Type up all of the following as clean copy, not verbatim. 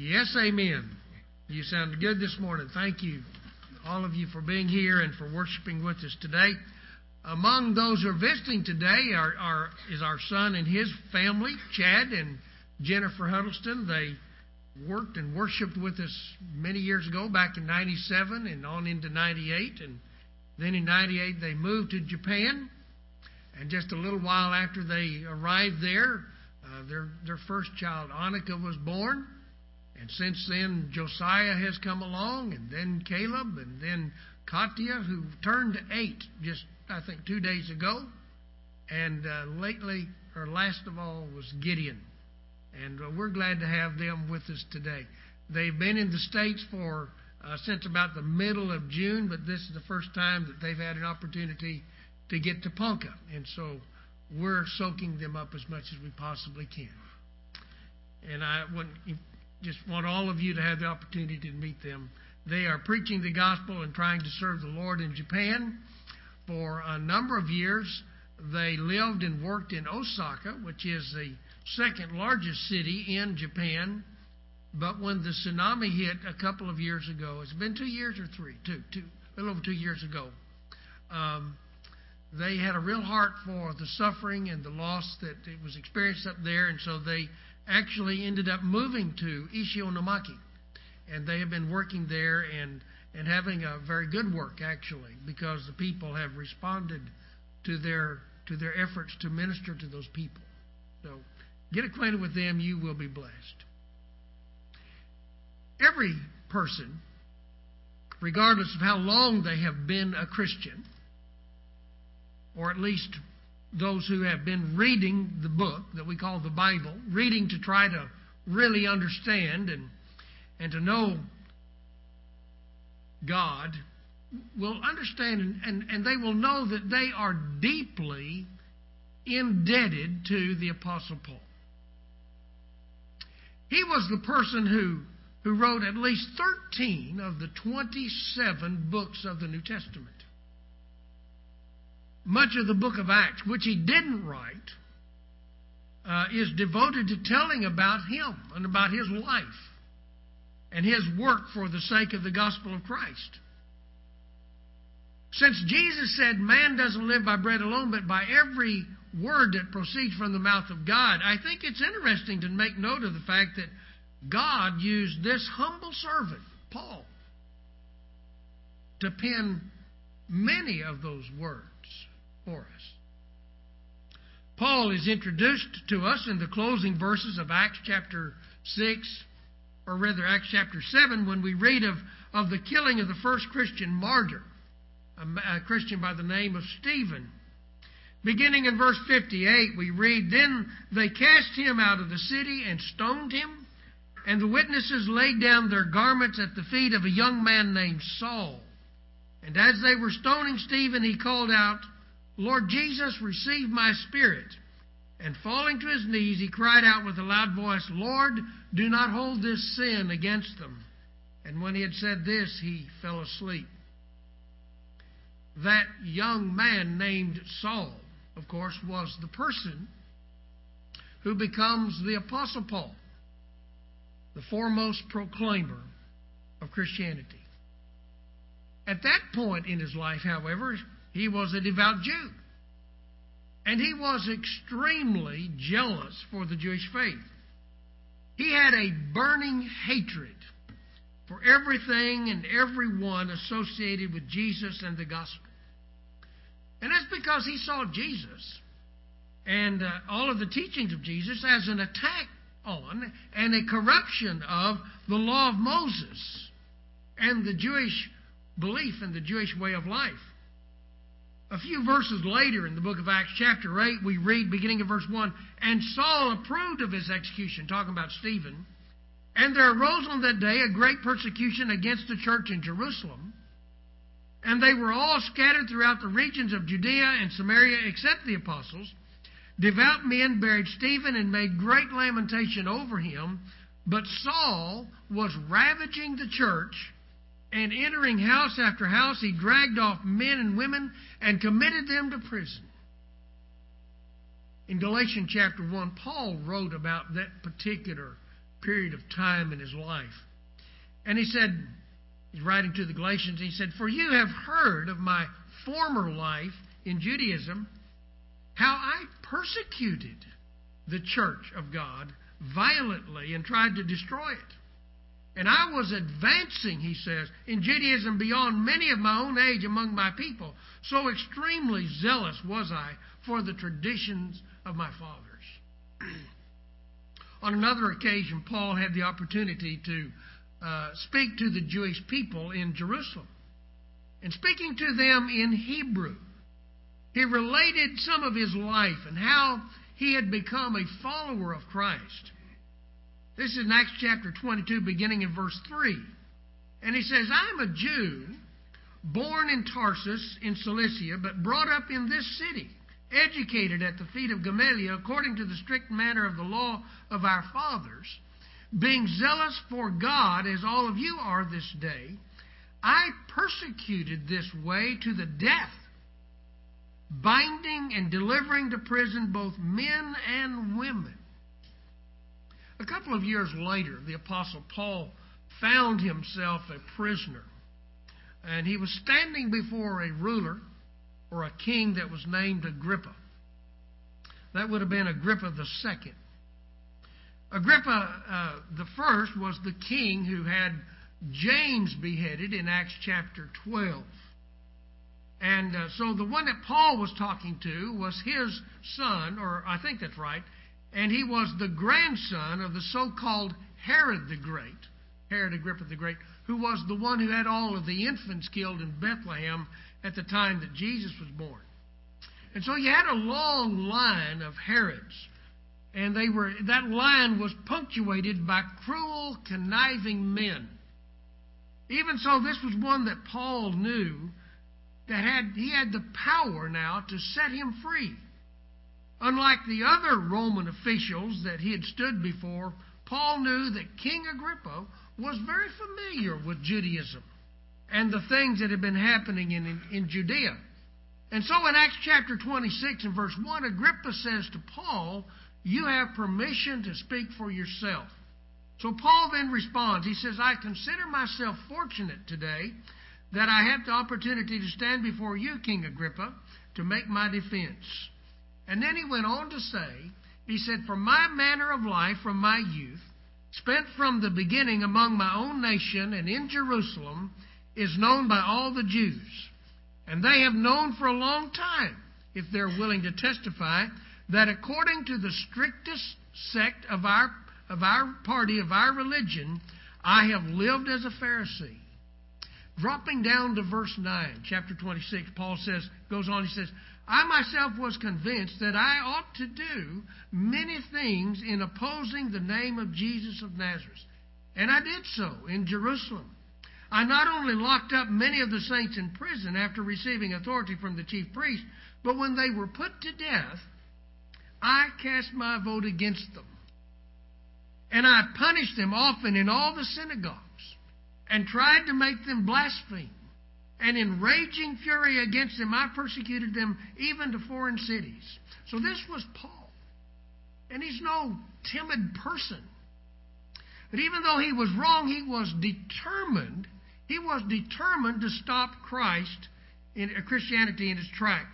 Yes, amen. You sounded good this morning. Thank you, all of you, for being here and for worshiping with us today. Among those who are visiting today is our son and his family, Chad and Jennifer Huddleston. They worked and worshiped with us many years ago, back in 97 and on into 98. And then in 98 they moved to Japan. And just a little while after they arrived there, their first child, Annika, was born. And since then, Josiah has come along, and then Caleb, and then Katya, who turned 8 just, I think, 2 days ago. And last of all, was Gideon. And we're glad to have them with us today. They've been in the States for since about the middle of June, but this is the first time that they've had an opportunity to get to Ponca. And so we're soaking them up as much as we possibly can. And I just want all of you to have the opportunity to meet them. They are preaching the gospel and trying to serve the Lord in Japan. For a number of years, they lived and worked in Osaka, which is the second largest city in Japan. But when the tsunami hit a couple of years ago, it's been 2 years or three, a little over 2 years ago, they had a real heart for the suffering and the loss that it was experienced up there, and so they actually ended up moving to Ishinomaki. And they have been working there and having a very good work, actually, because the people have responded to their efforts to minister to those people. So get acquainted with them, you will be blessed. Every person, regardless of how long they have been a Christian, or at least those who have been reading the book that we call the Bible, reading to try to really understand and to know God, will understand and they will know that they are deeply indebted to the Apostle Paul. He was the person who wrote at least 13 of the 27 books of the New Testament. Much of the book of Acts, which he didn't write, is devoted to telling about him and about his life and his work for the sake of the gospel of Christ. Since Jesus said man doesn't live by bread alone, but by every word that proceeds from the mouth of God, I think it's interesting to make note of the fact that God used this humble servant, Paul, to pen many of those words for us. Paul is introduced to us in the closing verses of Acts chapter 6, or rather Acts chapter 7, when we read of the killing of the first Christian martyr, a Christian by the name of Stephen. Beginning in verse 58, we read, "Then they cast him out of the city and stoned him, and the witnesses laid down their garments at the feet of a young man named Saul. And as they were stoning Stephen, he called out, 'Lord Jesus, receive my spirit.' And falling to his knees, he cried out with a loud voice, 'Lord, do not hold this sin against them.' And when he had said this, he fell asleep." That young man named Saul, of course, was the person who becomes the Apostle Paul, the foremost proclaimer of Christianity. At that point in his life, however, he was a devout Jew. And he was extremely jealous for the Jewish faith. He had a burning hatred for everything and everyone associated with Jesus and the gospel. And that's because he saw Jesus and all of the teachings of Jesus as an attack on and a corruption of the law of Moses and the Jewish belief and the Jewish way of life. A few verses later in the book of Acts chapter 8, we read, beginning of verse 1, "And Saul approved of his execution," talking about Stephen, "and there arose on that day a great persecution against the church in Jerusalem, and they were all scattered throughout the regions of Judea and Samaria except the apostles. Devout men buried Stephen and made great lamentation over him, but Saul was ravaging the church, and entering house after house, he dragged off men and women and committed them to prison." In Galatians chapter 1, Paul wrote about that particular period of time in his life. And he said, he's writing to the Galatians, he said, "For you have heard of my former life in Judaism, how I persecuted the church of God violently and tried to destroy it. And I was advancing," he says, "in Judaism beyond many of my own age among my people. So extremely zealous was I for the traditions of my fathers." On another occasion, Paul had the opportunity to speak to the Jewish people in Jerusalem. And speaking to them in Hebrew, he related some of his life and how he had become a follower of Christ. This is in Acts chapter 22, beginning in verse 3. And he says, "I am a Jew, born in Tarsus in Cilicia, but brought up in this city, educated at the feet of Gamaliel, according to the strict manner of the law of our fathers, being zealous for God, as all of you are this day. I persecuted this way to the death, binding and delivering to prison both men and women." A couple of years later, the Apostle Paul found himself a prisoner. And he was standing before a ruler or a king that was named Agrippa. That would have been Agrippa the second. Agrippa the first was the king who had James beheaded in Acts chapter 12. And so the one that Paul was talking to was his son, or I think that's right, and he was the grandson of the so-called Herod the Great, Herod Agrippa the Great, who was the one who had all of the infants killed in Bethlehem at the time that Jesus was born. And so you had a long line of Herods, and that line was punctuated by cruel, conniving men. Even so, this was one that Paul knew that he had the power now to set him free. Unlike the other Roman officials that he had stood before, Paul knew that King Agrippa was very familiar with Judaism and the things that had been happening in Judea. And so in Acts chapter 26 and verse 1, Agrippa says to Paul, "You have permission to speak for yourself." So Paul then responds. He says, "I consider myself fortunate today that I have the opportunity to stand before you, King Agrippa, to make my defense." And then he went on to say, he said, "For my manner of life from my youth, spent from the beginning among my own nation and in Jerusalem, is known by all the Jews. And they have known for a long time, if they're willing to testify, that according to the strictest sect of our party, of our religion, I have lived as a Pharisee." Dropping down to verse 9, chapter 26, Paul goes on, he says, "I myself was convinced that I ought to do many things in opposing the name of Jesus of Nazareth. And I did so in Jerusalem. I not only locked up many of the saints in prison after receiving authority from the chief priest, but when they were put to death, I cast my vote against them. And I punished them often in all the synagogues, and tried to make them blaspheme. And in raging fury against them, I persecuted them even to foreign cities." So this was Paul. And he's no timid person. But even though he was wrong, he was determined. He was determined to stop Christianity in its tracks.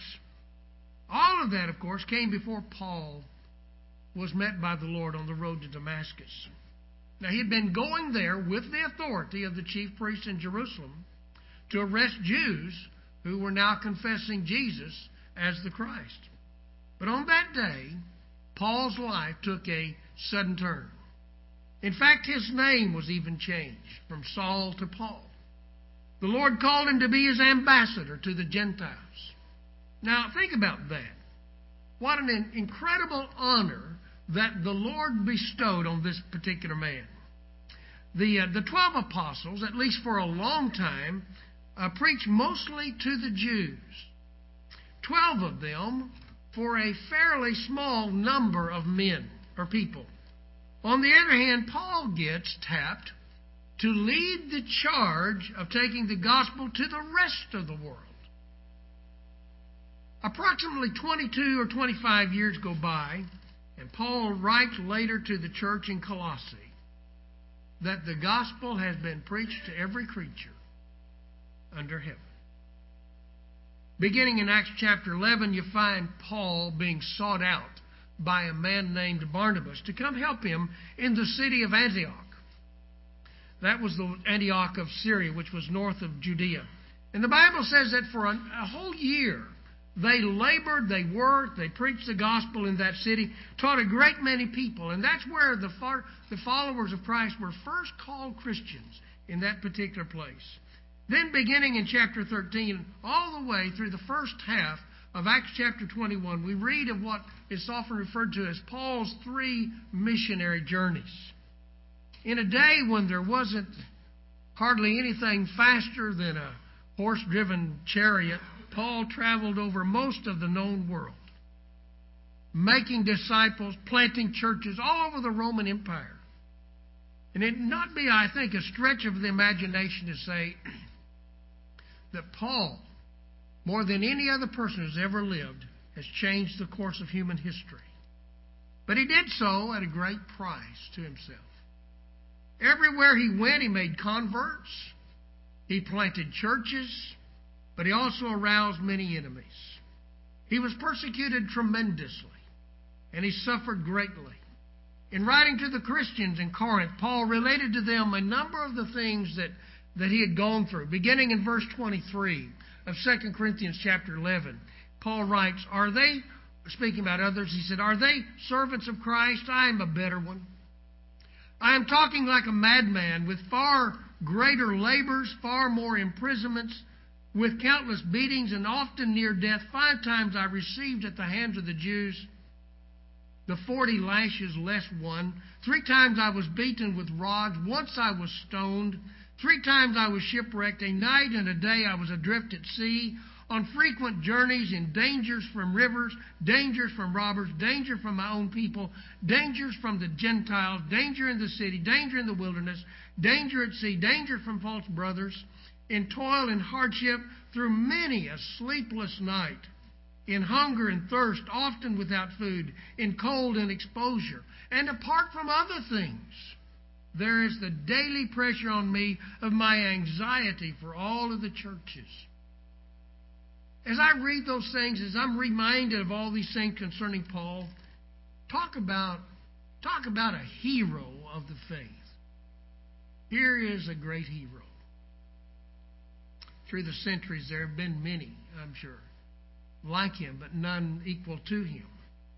All of that, of course, came before Paul was met by the Lord on the road to Damascus. Now, he had been going there with the authority of the chief priests in Jerusalem to arrest Jews who were now confessing Jesus as the Christ. But on that day, Paul's life took a sudden turn. In fact, his name was even changed from Saul to Paul. The Lord called him to be his ambassador to the Gentiles. Now, think about that. What an incredible honor that the Lord bestowed on this particular man. The 12 apostles, at least for a long time, preached mostly to the Jews. 12 of them for a fairly small number of men or people. On the other hand, Paul gets tapped to lead the charge of taking the gospel to the rest of the world. Approximately 22 or 25 years go by, and Paul writes later to the church in Colossae. that the gospel has been preached to every creature under heaven. Beginning in Acts chapter 11, you find Paul being sought out by a man named Barnabas to come help him in the city of Antioch. That was the Antioch of Syria, which was north of Judea. And the Bible says that for a whole year, they labored, they worked, they preached the gospel in that city, taught a great many people. And that's where the followers of Christ were first called Christians, in that particular place. Then beginning in chapter 13, all the way through the first half of Acts chapter 21, we read of what is often referred to as Paul's 3 missionary journeys. In a day when there wasn't hardly anything faster than a horse-driven chariot, Paul traveled over most of the known world, making disciples, planting churches all over the Roman Empire. And it not be, I think, a stretch of the imagination to say that Paul, more than any other person who's ever lived, has changed the course of human history. But he did so at a great price to himself. Everywhere he went, he made converts. He planted churches, but he also aroused many enemies. He was persecuted tremendously, and he suffered greatly. In writing to the Christians in Corinth, Paul related to them a number of the things that he had gone through. Beginning in verse 23 of 2 Corinthians chapter 11, Paul writes, "Are they," speaking about others, he said, "Are they servants of Christ? I am a better one. I am talking like a madman, with far greater labors, far more imprisonments, with countless beatings, and often near death. 5 times I received at the hands of the Jews the 40 lashes less one. 3 times I was beaten with rods. Once I was stoned. 3 times I was shipwrecked. A night and a day I was adrift at sea, on frequent journeys, in dangers from rivers, dangers from robbers, danger from my own people, dangers from the Gentiles, danger in the city, danger in the wilderness, danger at sea, danger from false brothers, in toil and hardship, through many a sleepless night, in hunger and thirst, often without food, in cold and exposure. And apart from other things, there is the daily pressure on me of my anxiety for all of the churches." As I read those things, as I'm reminded of all these things concerning Paul, talk about a hero of the faith. Here is a great hero. Through the centuries, there have been many, I'm sure, like him, but none equal to him.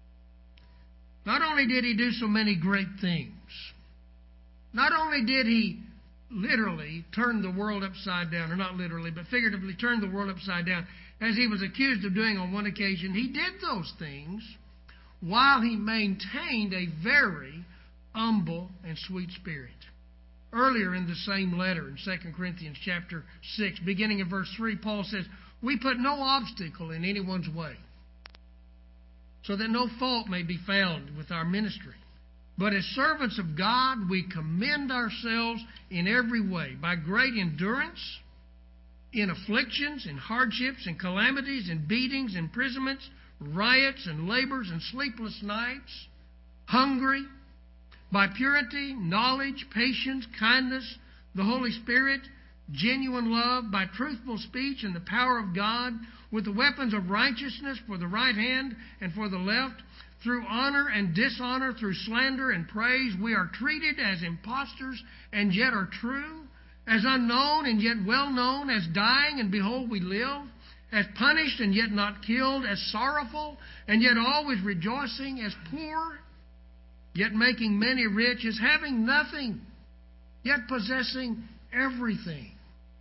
Not only did he do so many great things, not only did he literally turn the world upside down, or not literally, but figuratively turn the world upside down, as he was accused of doing on one occasion, he did those things while he maintained a very humble and sweet spirit. Earlier in the same letter, in 2 Corinthians chapter 6, beginning in verse 3, Paul says, "We put no obstacle in anyone's way, so that no fault may be found with our ministry. But as servants of God, we commend ourselves in every way, by great endurance, in afflictions, in hardships, in calamities, in beatings, imprisonments, riots, and labors, and sleepless nights, hungry, by purity, knowledge, patience, kindness, the Holy Spirit, genuine love, by truthful speech and the power of God, with the weapons of righteousness for the right hand and for the left, through honor and dishonor, through slander and praise. We are treated as impostors and yet are true, as unknown and yet well known, as dying and behold we live, as punished and yet not killed, as sorrowful and yet always rejoicing, as poor yet making many rich, as having nothing yet possessing everything."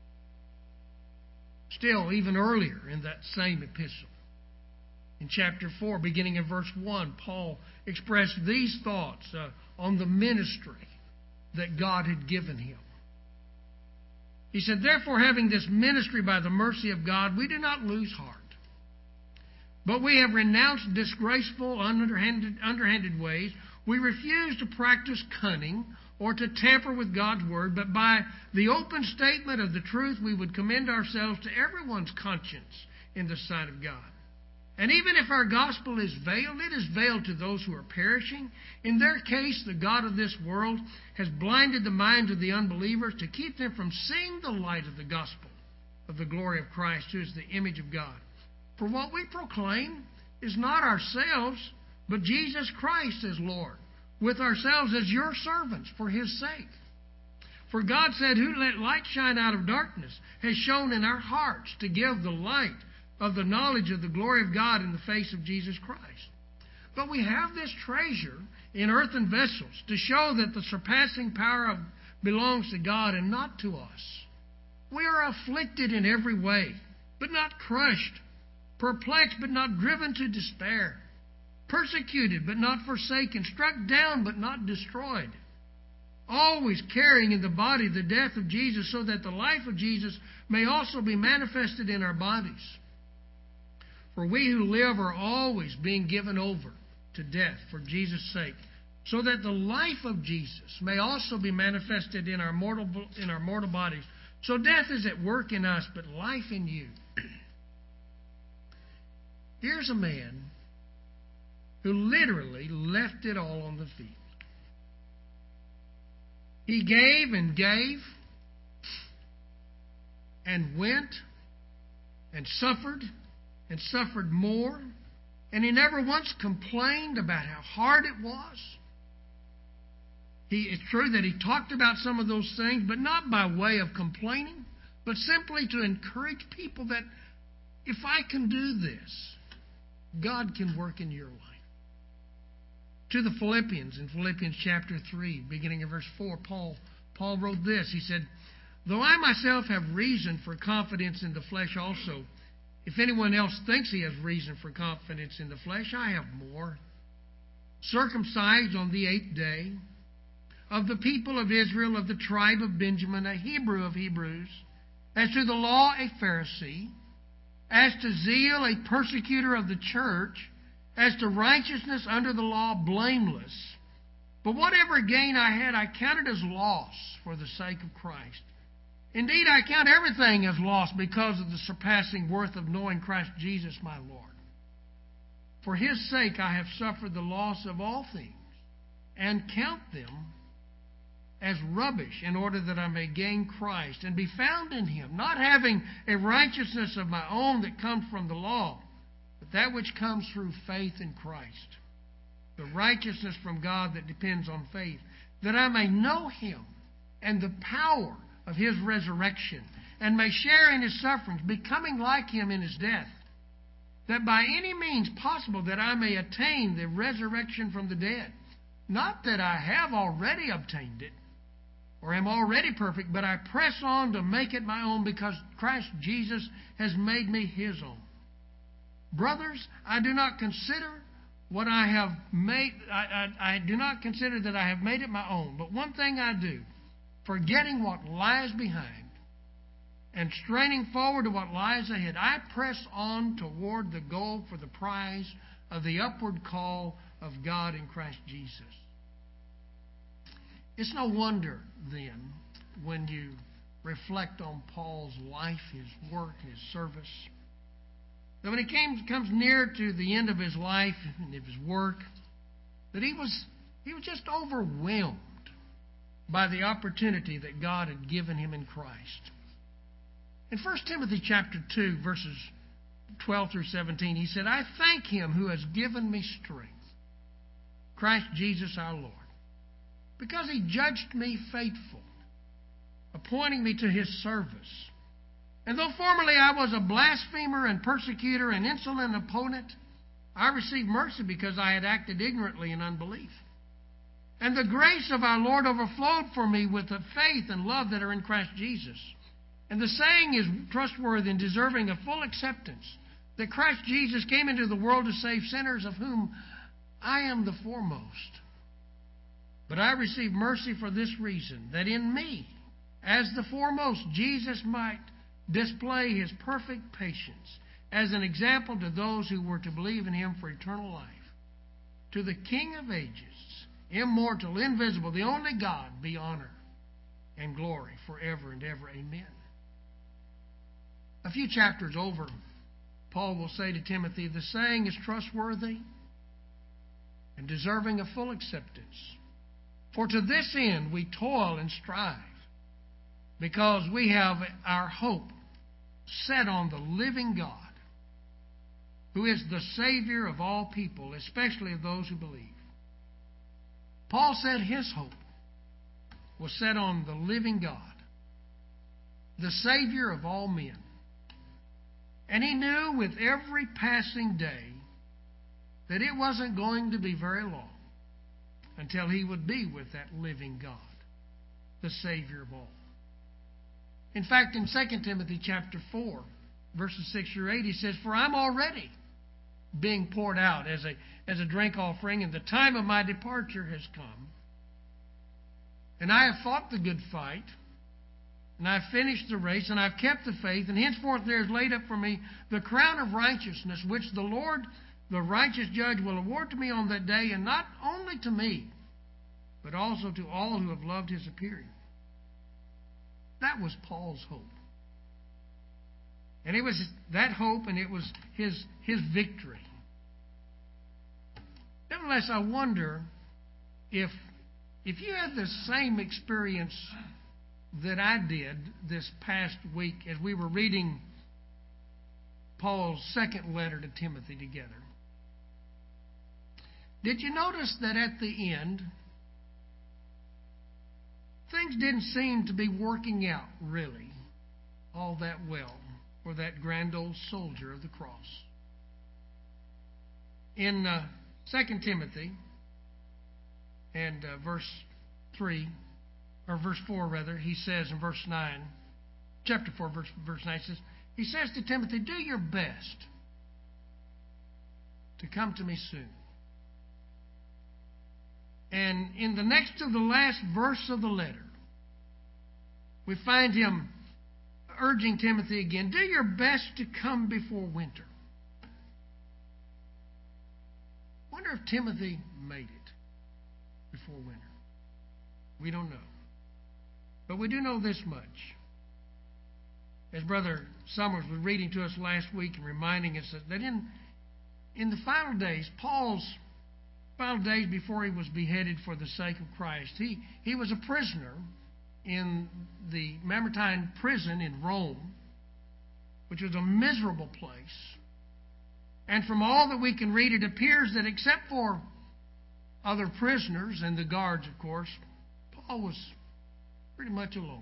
Still, even earlier in that same epistle, in chapter 4, beginning in verse 1, Paul expressed these thoughts on the ministry that God had given him. He said, "Therefore, having this ministry by the mercy of God, we do not lose heart. But we have renounced disgraceful, underhanded ways. We refuse to practice cunning or to tamper with God's word, but by the open statement of the truth, we would commend ourselves to everyone's conscience in the sight of God. And even if our gospel is veiled, it is veiled to those who are perishing. In their case, the God of this world has blinded the minds of the unbelievers to keep them from seeing the light of the gospel of the glory of Christ, who is the image of God. For what we proclaim is not ourselves, but Jesus Christ as Lord, with ourselves as your servants for His sake. For God said, who let light shine out of darkness has shone in our hearts to give the light of the knowledge of the glory of God in the face of Jesus Christ. But we have this treasure in earthen vessels to show that the surpassing power belongs to God and not to us. We are afflicted in every way, but not crushed, perplexed, but not driven to despair, persecuted, but not forsaken, struck down, but not destroyed, always carrying in the body the death of Jesus, so that the life of Jesus may also be manifested in our bodies. For we who live are always being given over to death for Jesus' sake, so that the life of Jesus may also be manifested in our mortal bodies. So death is at work in us, but life in you. Here's a man who literally left it all on the field. He gave and went and suffered more, and he never once complained about how hard it was. It's true that he talked about some of those things, but not by way of complaining, but simply to encourage people that if I can do this, God can work in your life. To the Philippians, in Philippians chapter 3, beginning in verse 4, Paul wrote this. He said, though I myself have reason for confidence in the flesh also, if anyone else thinks he has reason for confidence in the flesh, I have more. Circumcised on the 8th day, of the people of Israel, of the tribe of Benjamin, a Hebrew of Hebrews, as to the law a Pharisee, as to zeal a persecutor of the church, as to righteousness under the law blameless. But whatever gain I had, I counted as loss for the sake of Christ. Indeed, I count everything as loss because of the surpassing worth of knowing Christ Jesus my Lord. For His sake I have suffered the loss of all things, and count them as rubbish, in order that I may gain Christ and be found in Him, not having a righteousness of my own that comes from the law, but that which comes through faith in Christ, the righteousness from God that depends on faith, that I may know Him and the power of His resurrection, and may share in His sufferings, becoming like Him in His death, that by any means possible that I may attain the resurrection from the dead. Not that I have already obtained it, or am already perfect, but I press on to make it my own, because Christ Jesus has made me His own. Brothers, I do not consider what I have made. I do not consider that I have made it my own. But one thing I do, forgetting what lies behind and straining forward to what lies ahead, I press on toward the goal for the prize of the upward call of God in Christ Jesus. It's no wonder, then, when you reflect on Paul's life, his work, his service, that when he comes near to the end of his life and of his work, that he was just overwhelmed by the opportunity that God had given him in Christ. In 1 Timothy chapter 2, verses 12 through 17, he said, I thank Him who has given me strength, Christ Jesus our Lord, because He judged me faithful, appointing me to His service. And though formerly I was a blasphemer and persecutor and insolent opponent, I received mercy because I had acted ignorantly in unbelief. And the grace of our Lord overflowed for me with the faith and love that are in Christ Jesus. And the saying is trustworthy and deserving of full acceptance, that Christ Jesus came into the world to save sinners, of whom I am the foremost. But I received mercy for this reason, that in me, as the foremost, Jesus might display His perfect patience as an example to those who were to believe in Him for eternal life. To the King of ages, immortal, invisible, the only God, be honor and glory forever and ever. Amen. A few chapters over Paul will say to Timothy, the saying is trustworthy and deserving of full acceptance. For to this end we toil and strive, because we have our hope set on the living God, who is the Savior of all people, especially of those who believe. Paul said his hope was set on the living God, the Savior of all men. And he knew with every passing day that it wasn't going to be very long until he would be with that living God, the Savior of all. In fact, in 2 Timothy chapter 4, verses 6 through 8, he says, For I'm already being poured out as a drink offering, and the time of my departure has come. And I have fought the good fight, and I have finished the race, and I have kept the faith, and henceforth there is laid up for me the crown of righteousness, which the Lord, the righteous judge, will award to me on that day, and not only to me, but also to all who have loved his appearing. That was Paul's hope. And it was that hope, and it was his victory. Nevertheless, I wonder if you had the same experience that I did this past week as we were reading Paul's second letter to Timothy together. Did you notice that at the end, things didn't seem to be working out really all that well for that grand old soldier of the cross? In 2 Timothy and verse 3, or verse 4 rather, he says in verse 9, chapter 4, verse 9, he says to Timothy, do your best to come to me soon. And in the next to the last verse of the letter, we find him urging Timothy again, do your best to come before winter. I wonder if Timothy made it before winter. We don't know. But we do know this much. As Brother Summers was reading to us last week and reminding us that in the final days, Paul's final days before he was beheaded for the sake of Christ, he was a prisoner in the Mamertine prison in Rome, which was a miserable place. And from all that we can read, it appears that except for other prisoners and the guards, of course, Paul was pretty much alone.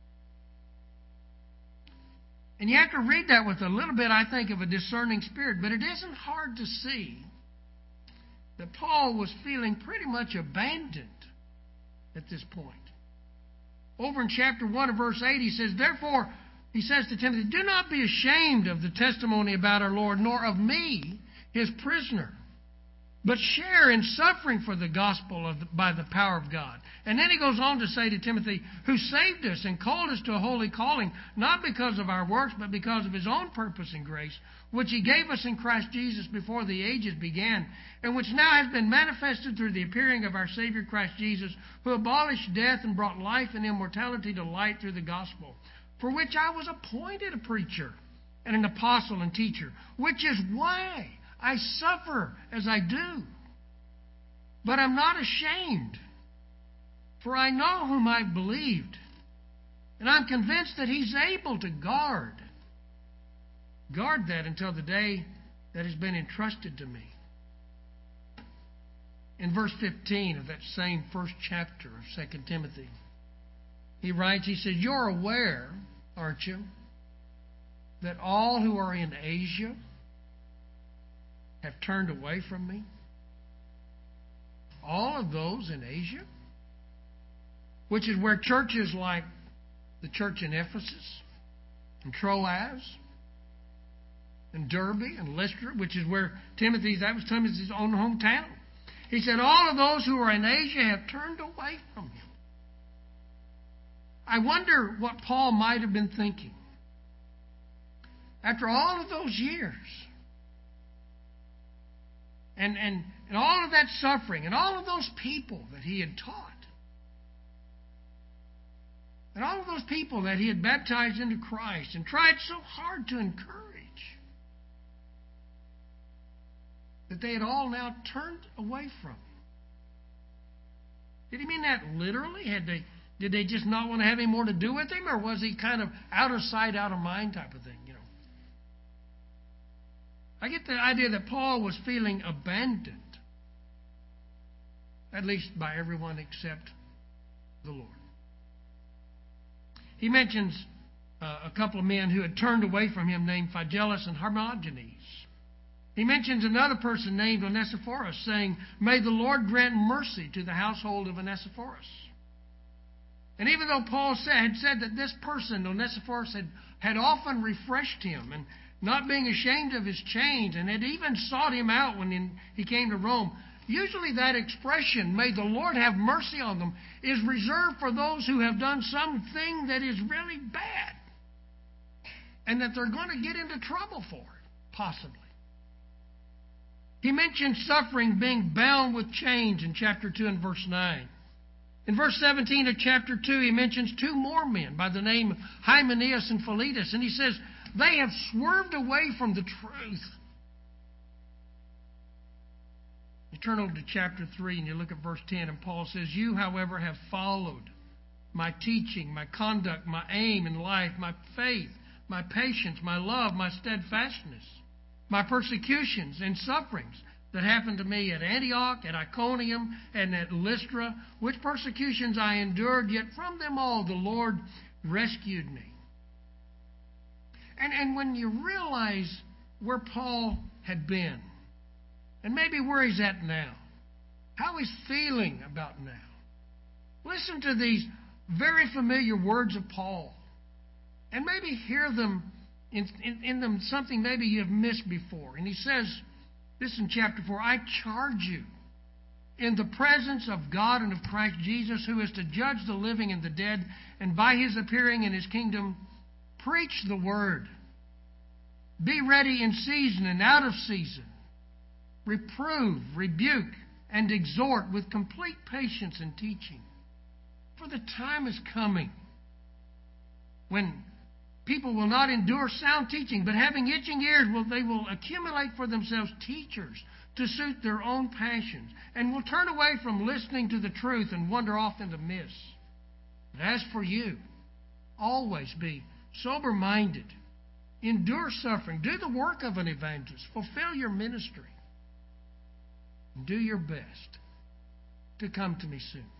And you have to read that with a little bit, I think, of a discerning spirit. But it isn't hard to see that Paul was feeling pretty much abandoned at this point. Over in chapter 1 of verse 8, he says, Therefore, he says to Timothy, do not be ashamed of the testimony about our Lord, nor of me, his prisoner, but share in suffering for the gospel by the power of God. And then he goes on to say to Timothy, who saved us and called us to a holy calling, not because of our works, but because of his own purpose and grace, which he gave us in Christ Jesus before the ages began, and which now has been manifested through the appearing of our Savior Christ Jesus, who abolished death and brought life and immortality to light through the gospel, for which I was appointed a preacher and an apostle and teacher, which is why I suffer as I do. But I'm not ashamed, for I know whom I've believed, and I'm convinced that he's able to guard that until the day that has been entrusted to me. In verse 15 of that same first chapter of 2 Timothy, he writes, he says, you're aware, aren't you, that all who are in Asia have turned away from me? All of those in Asia, which is where churches like the church in Ephesus and Troas and Derbe and Lystra, which is where that was Timothy's own hometown. He said, all of those who are in Asia have turned away from him. I wonder what Paul might have been thinking after all of those years. And all of that suffering and all of those people that he had taught. And all of those people that he had baptized into Christ and tried so hard to encourage. that they had all now turned away from him. Did he mean that literally? Did they just not want to have any more to do with him? Or was he kind of out of sight, out of mind type of thing, I get the idea that Paul was feeling abandoned, at least by everyone except the Lord. He mentions a couple of men who had turned away from him named Phygelus and Hermogenes. He mentions another person named Onesiphorus, saying, "May the Lord grant mercy to the household of Onesiphorus." And even though Paul had said that this person, Onesiphorus, had often refreshed him and not being ashamed of his chains, and had even sought him out when he came to Rome, usually that expression, "May the Lord have mercy on them," is reserved for those who have done something that is really bad and that they're going to get into trouble for it, possibly. He mentions suffering, being bound with chains in chapter 2 and verse 9. In verse 17 of chapter 2, he mentions two more men by the name of Hymenaeus and Philetus, and he says, they have swerved away from the truth. You turn over to chapter 3 and you look at verse 10, and Paul says, "You, however, have followed my teaching, my conduct, my aim in life, my faith, my patience, my love, my steadfastness, my persecutions and sufferings that happened to me at Antioch, at Iconium, and at Lystra, which persecutions I endured, yet from them all the Lord rescued me." And when you realize where Paul had been, and maybe where he's at now, how he's feeling about now, listen to these very familiar words of Paul, and maybe hear them in them something maybe you have missed before. And he says, this in chapter 4, "I charge you in the presence of God and of Christ Jesus, who is to judge the living and the dead, and by his appearing in his kingdom, preach the word. Be ready in season and out of season. Reprove, rebuke, and exhort with complete patience and teaching. For the time is coming when people will not endure sound teaching, but having itching ears, they will accumulate for themselves teachers to suit their own passions, and will turn away from listening to the truth and wander off into myths. But as for you, always be sober-minded, endure suffering, do the work of an evangelist, fulfill your ministry, and do your best to come to me soon.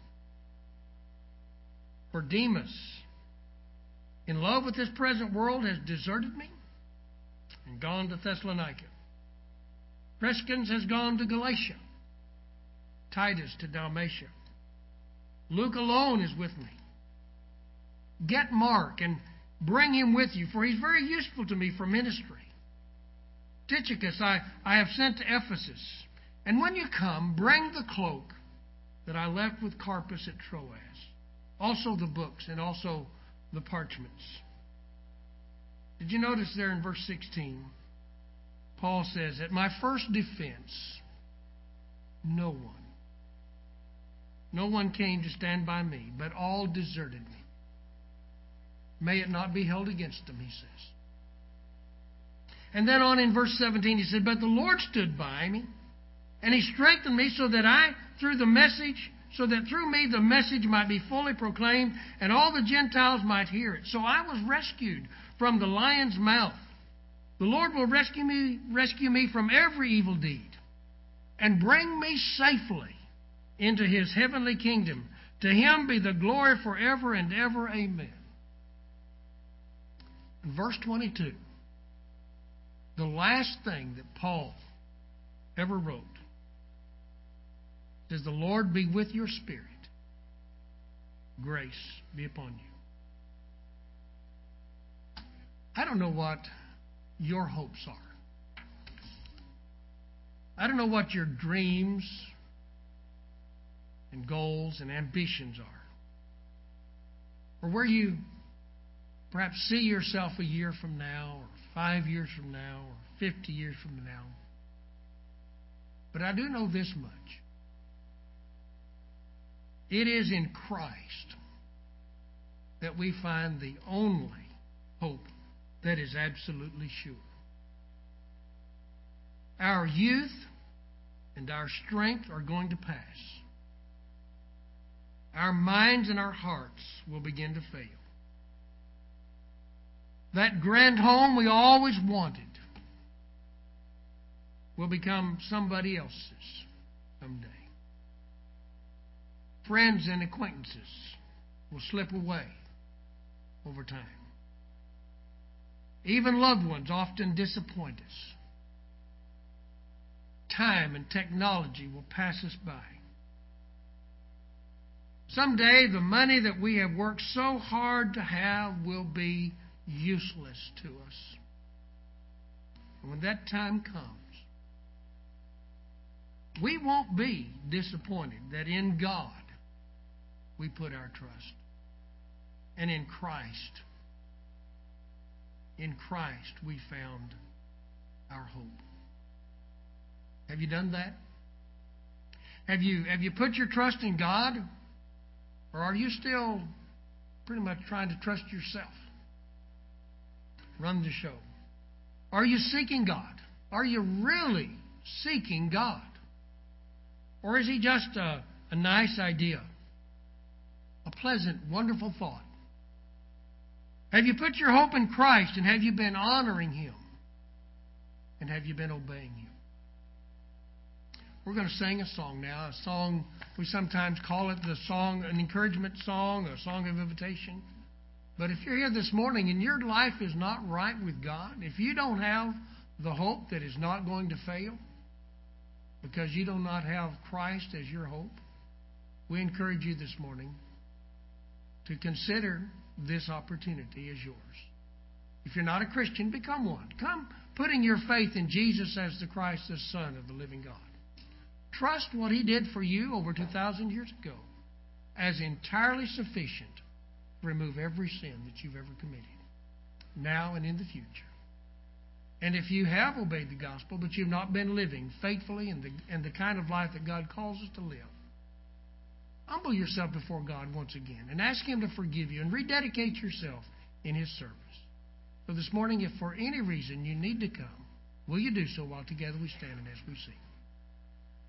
For Demas, in love with this present world, has deserted me and gone to Thessalonica. Crescens has gone to Galatia, Titus to Dalmatia. Luke alone is with me. Get Mark and bring him with you, for he's very useful to me for ministry. Tychicus I have sent to Ephesus. And when you come, bring the cloak that I left with Carpus at Troas, also the books and also the parchments." Did you notice there in verse 16, Paul says, "At my first defense, no one came to stand by me, but all deserted me. May it not be held against them," he says. And then on in verse 17, he said, "But the Lord stood by me, and he strengthened me so that through me the message might be fully proclaimed, and all the Gentiles might hear it. So I was rescued from the lion's mouth. The Lord will rescue me from every evil deed, and bring me safely into his heavenly kingdom. To him be the glory forever and ever. Amen." In verse 22, the last thing that Paul ever wrote, says, "The Lord be with your spirit. Grace be upon you." I don't know what your hopes are. I don't know what your dreams and goals and ambitions are, or where you perhaps see yourself a year from now, or 5 years from now, or 50 years from now. But I do know this much. It is in Christ that we find the only hope that is absolutely sure. Our youth and our strength are going to pass. Our minds and our hearts will begin to fail. That grand home we always wanted will become somebody else's someday. Friends and acquaintances will slip away over time. Even loved ones often disappoint us. Time and technology will pass us by. Someday, the money that we have worked so hard to have will be useless to us. And when that time comes, we won't be disappointed that in God we put our trust. And in Christ we found our hope. Have you done that? Have you put your trust in God? Or are you still pretty much trying to trust yourself? Run the show. Are you seeking God? Are you really seeking God? Or is He just a nice idea? A pleasant, wonderful thought? Have you put your hope in Christ, and have you been honoring Him? And have you been obeying Him? We're going to sing a song now. A song, we sometimes call it an encouragement song, a song of invitation. But if you're here this morning and your life is not right with God, if you don't have the hope that is not going to fail, because you do not have Christ as your hope, we encourage you this morning to consider this opportunity as yours. If you're not a Christian, become one. Come putting your faith in Jesus as the Christ, the Son of the living God. Trust what He did for you over 2,000 years ago as entirely sufficient to remove every sin that you've ever committed, now and in the future. And if you have obeyed the gospel, but you've not been living faithfully and the kind of life that God calls us to live, humble yourself before God once again and ask Him to forgive you and rededicate yourself in His service. So this morning, if for any reason you need to come, will you do so while together we stand and as we sing?